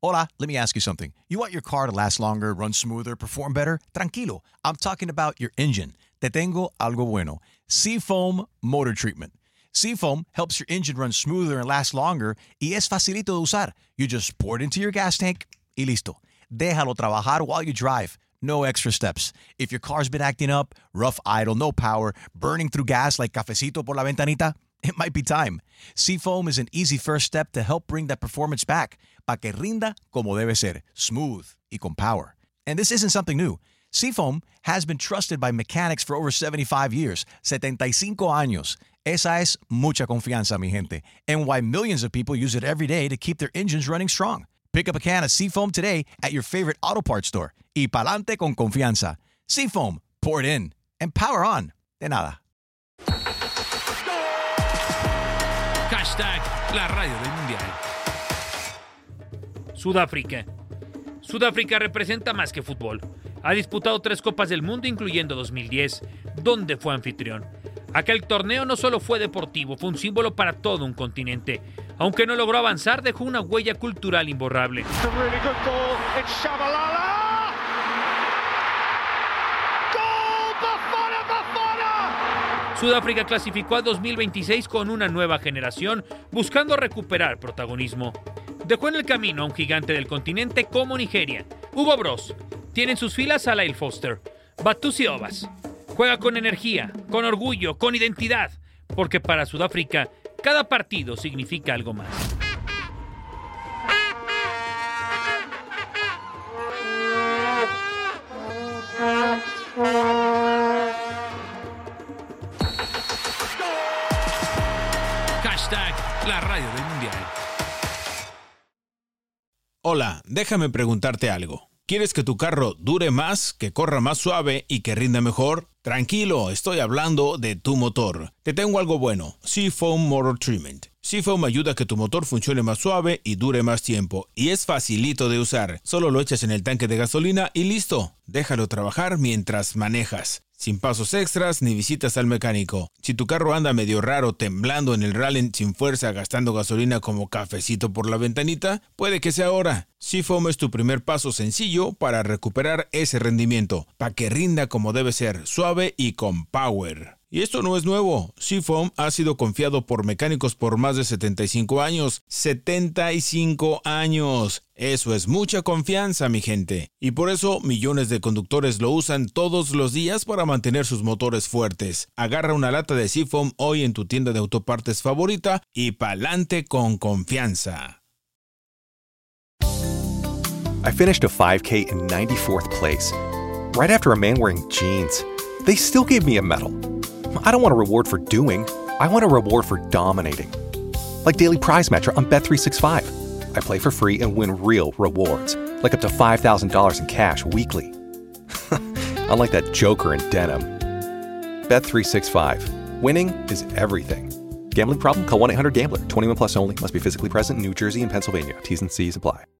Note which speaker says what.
Speaker 1: Hola, let me ask you something. You want your car to last longer, run smoother, perform better? Tranquilo. I'm talking about your engine. Te tengo algo bueno. Seafoam Motor Treatment. Seafoam helps your engine run smoother and last longer y es facilito de usar. You just pour it into your gas tank y listo. Déjalo trabajar while you drive. No extra steps. If your car's been acting up, rough idle, no power, burning through gas like cafecito por la ventanita, it might be time. Seafoam is an easy first step to help bring that performance back, pa que rinda como debe ser, smooth y con power. And this isn't something new. Seafoam has been trusted by mechanics for over 75 years, 75 años. Esa es mucha confianza, mi gente, and why millions of people use it every day to keep their engines running strong. Pick up a can of Seafoam today at your favorite auto parts store. Y pa'lante con confianza. Seafoam, pour it in, and power on. De nada.
Speaker 2: Hashtag la radio del mundial. Sudáfrica. Sudáfrica representa más que fútbol. Ha disputado 3 Copas del Mundo, incluyendo 2010, donde fue anfitrión. Aquel torneo no solo fue deportivo, fue un símbolo para todo un continente. Aunque no logró avanzar, dejó una huella cultural imborrable. Sudáfrica clasificó a 2026 con una nueva generación, buscando recuperar protagonismo. Dejó en el camino a un gigante del continente como Nigeria. Hugo Bros tiene en sus filas a Lyle Foster, Batusi Obas. Juega con energía, con orgullo, con identidad, porque para Sudáfrica cada partido significa algo más. Hashtag la radio del mundial.
Speaker 3: Hola, déjame preguntarte algo. ¿Quieres que tu carro dure más, que corra más suave y que rinda mejor? Tranquilo, estoy hablando de tu motor. Te tengo algo bueno, Seafoam Motor Treatment. Seafoam ayuda a que tu motor funcione más suave y dure más tiempo. Y es facilito de usar. Solo lo echas en el tanque de gasolina y listo. Déjalo trabajar mientras manejas. Sin pasos extras ni visitas al mecánico. Si tu carro anda medio raro, temblando en el rally sin fuerza, gastando gasolina como cafecito por la ventanita, puede que sea ahora. Seafoam es tu primer paso sencillo para recuperar ese rendimiento, para que rinda como debe ser, suave y con power. Y esto no es nuevo. Seafoam ha sido confiado por mecánicos por más de 75 años. ¡75 años! Eso es mucha confianza, mi gente. Y por eso millones de conductores lo usan todos los días para mantener sus motores fuertes. Agarra una lata de Seafoam hoy en tu tienda de autopartes favorita y pa'lante con confianza.
Speaker 4: I finished a 5K in 94th place. Right after a man wearing jeans. They still gave me a medal. I don't want a reward for doing. I want a reward for dominating. Like Daily Prize Match on Bet365. I play for free and win real rewards, like up to $5,000 in cash weekly. Unlike that joker in denim. Bet365. Winning is everything. Gambling problem? Call 1-800-GAMBLER. 21 plus only. Must be physically present in New Jersey and Pennsylvania. T's and C's apply.